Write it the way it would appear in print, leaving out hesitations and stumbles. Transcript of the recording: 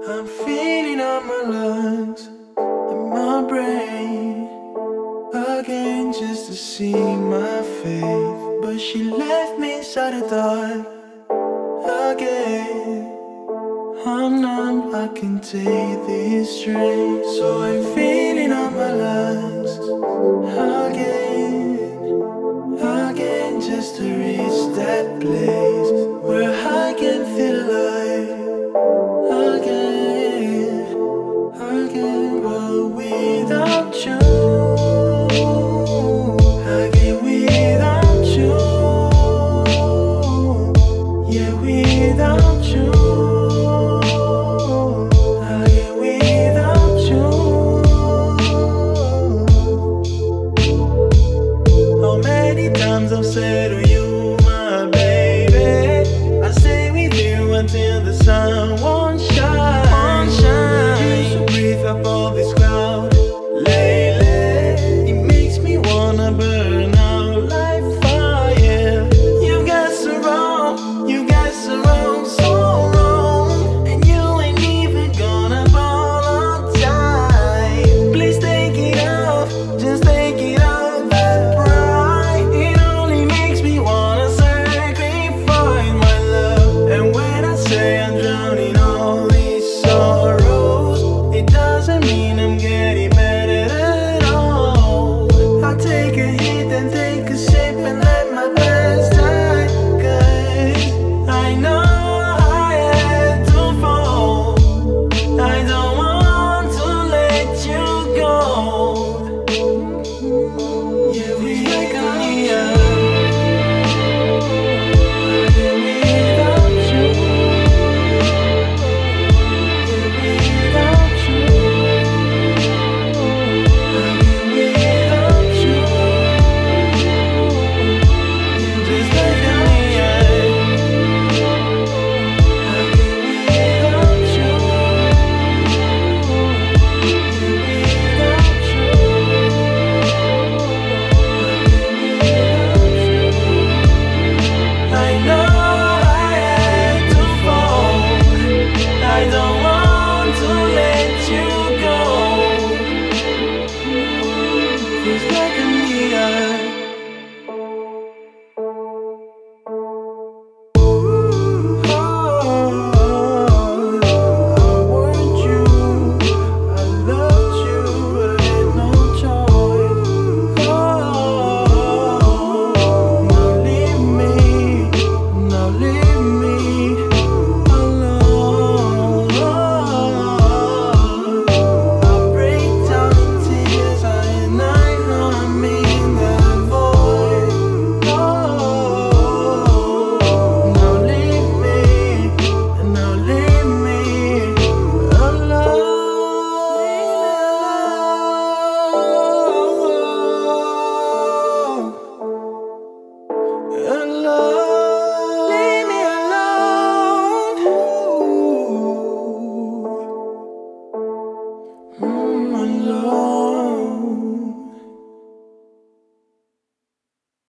I'm feeling on my lungs and my brain again just to see my faith. But she left me inside the dark again. I'm numb, I can take this strain. So I'm feeling on my lungs again just to reach that place.